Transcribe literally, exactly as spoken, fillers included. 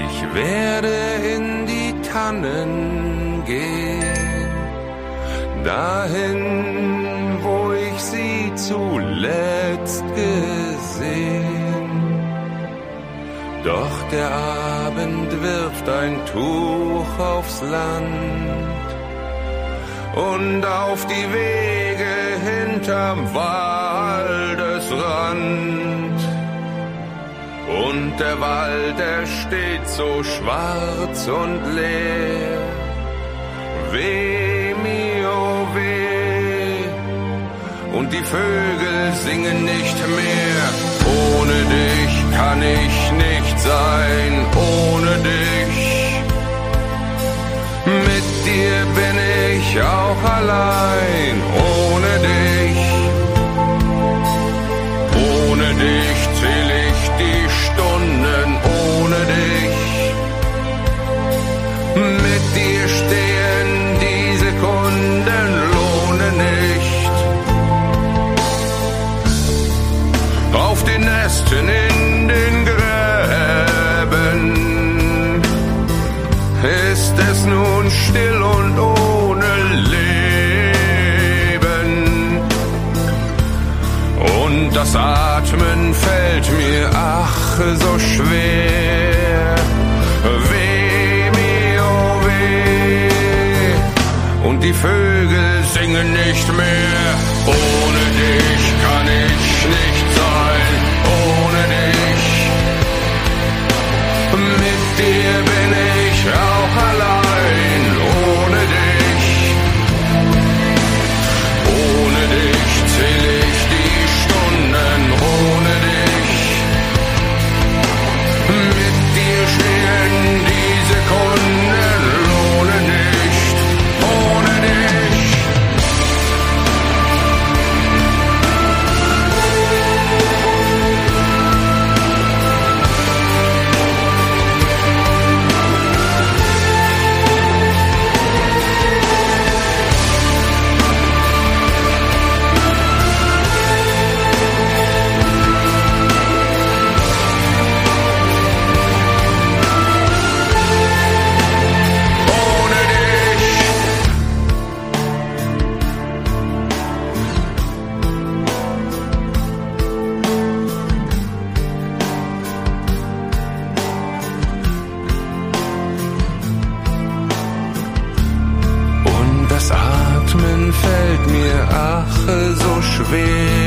Ich werde in die Tannen gehen, dahin, wo ich sie zuletzt gesehen. Doch der Abend wirft ein Tuch aufs Land und auf die Wege hinterm Waldesrand. Und der Wald, er steht so schwarz und leer. Weh, mio, weh. Und die Vögel singen nicht mehr. Ohne dich kann ich nicht sein, ohne dich. Mit dir bin ich auch allein, ohne dich. Ohne dich zähl ich die Stunden, ohne dich. Mit dir stehen die Sekunden, lohne nicht. Auf den Nesten in den Gräben ist es nun still und ohne Leben. Und das Atmen fällt mir ach so schwer. Weh, mio, weh. Und die Vögel singen nicht mehr. Ohne dich kann ich nicht sein, ohne dich. Mit dir bin ich auch allein, ohne dich. Ohne dich zähl ich die Stunden, ohne dich. Mit dir stehen die Sekunden, lohne nicht, ohne dich. Das Atmen fällt mir ach so schwer.